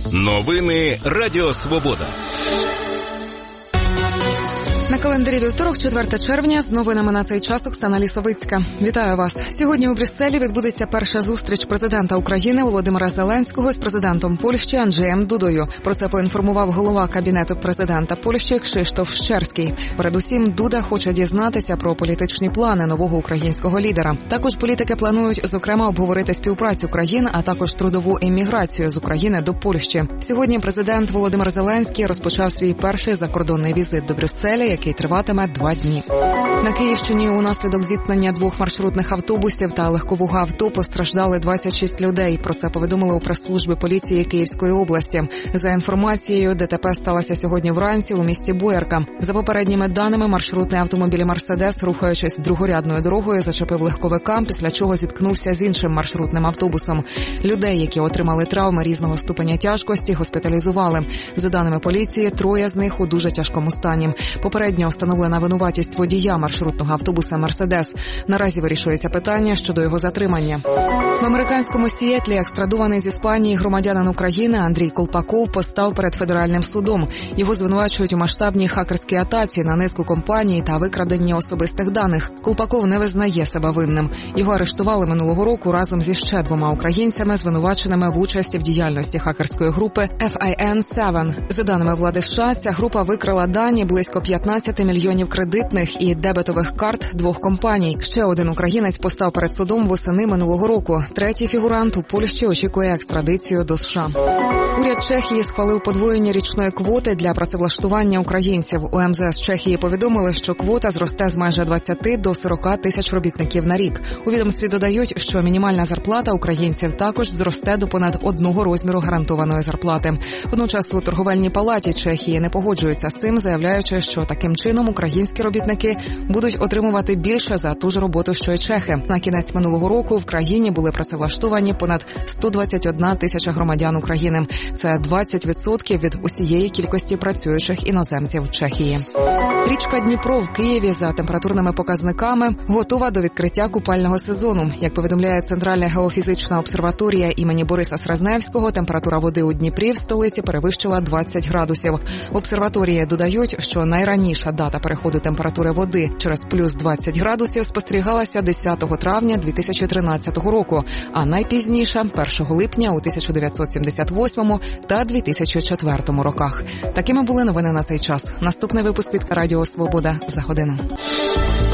Новини Радіо Свобода. На календарі вівторок, 4 червня, з новинами на цей час Оксана Лісовицька. Вітаю вас. Сьогодні у Брюсселі відбудеться перша зустріч президента України Володимира Зеленського з президентом Польщі Анджеєм Дудою. Про це поінформував голова Кабінету президента Польщі Крzysztof Szczerski. Передусім, Дуда хоче дізнатися про політичні плани нового українського лідера. Також політики планують, зокрема, обговорити співпрацю країн, а також трудову еміграцію з України до Польщі. Сьогодні президент Володимир Зеленський розпочав свій перший закордонний візит до Брюсселя, який триватиме 2 дні. На Київщині унаслідок зіткнення 2 маршрутних автобусів та легкового авто постраждали 26 людей. Про це повідомили у прес-службі поліції Київської області. За інформацією, ДТП сталося сьогодні вранці у місті Боярка. За попередніми даними, маршрутний автомобіль «Мерседес», рухаючись другорядною дорогою, зачепив легковика, після чого зіткнувся з іншим маршрутним автобусом. Людей, які отримали травми різного ступеня тяжкості, госпіталізували. За даними поліції, 3 з них у дуже тяжкому стані. Попередньо встановлена винуватість водія маршрутного автобуса «Мерседес». Наразі вирішується питання щодо його затримання. В американському Сіетлі екстрадований з Іспанії громадянин України Андрій Колпаков постав перед федеральним судом. Його звинувачують у масштабній хакерській атаці на низку компаній та викраденні особистих даних. Колпаков не визнає себе винним. Його арештували минулого року разом зі ще 2 українцями, звинуваченими в участі в діяльності хакерської групи FIN7. За даними влади США, ця група викрала дані близько 15 мільйонів кредитних і дебетових карт 2 компаній. Ще один українець постав перед судом восени минулого року. Третій фігурант у Польщі очікує екстрадицію до США. Уряд Чехії схвалив подвоєння річної квоти для працевлаштування українців. У МЗС Чехії повідомили, що квота зросте з майже 20 до 40 тисяч робітників на рік. У відомстві додають, що мінімальна зарплата українців також зросте до понад 1 розміру гарантованої зарплати. Водночас у торговельній палаті Чехії не погоджуються з цим, заявляючи, що таким чином українські робітники будуть отримувати більше за ту ж роботу, що й чехи. На кінець минулого року в країні були працевлаштовані понад 121 тисяча громадян України. Це 20% від усієї кількості працюючих іноземців в Чехії. Річка Дніпро в Києві за температурними показниками готова до відкриття купального сезону. Як повідомляє Центральна геофізична обсерваторія імені Бориса Сразневського, температура води у Дніпрі в столиці перевищила 20 градусів. В обсерваторії додають, що найраніша дата переходу температури води через плюс 20 градусів спостерігалася 10 травня 2013 року, а найпізніше – 1 липня у 1978 та 2004 роках. Такими були новини на цей час. Наступний випуск від Радіо Свобода за годину.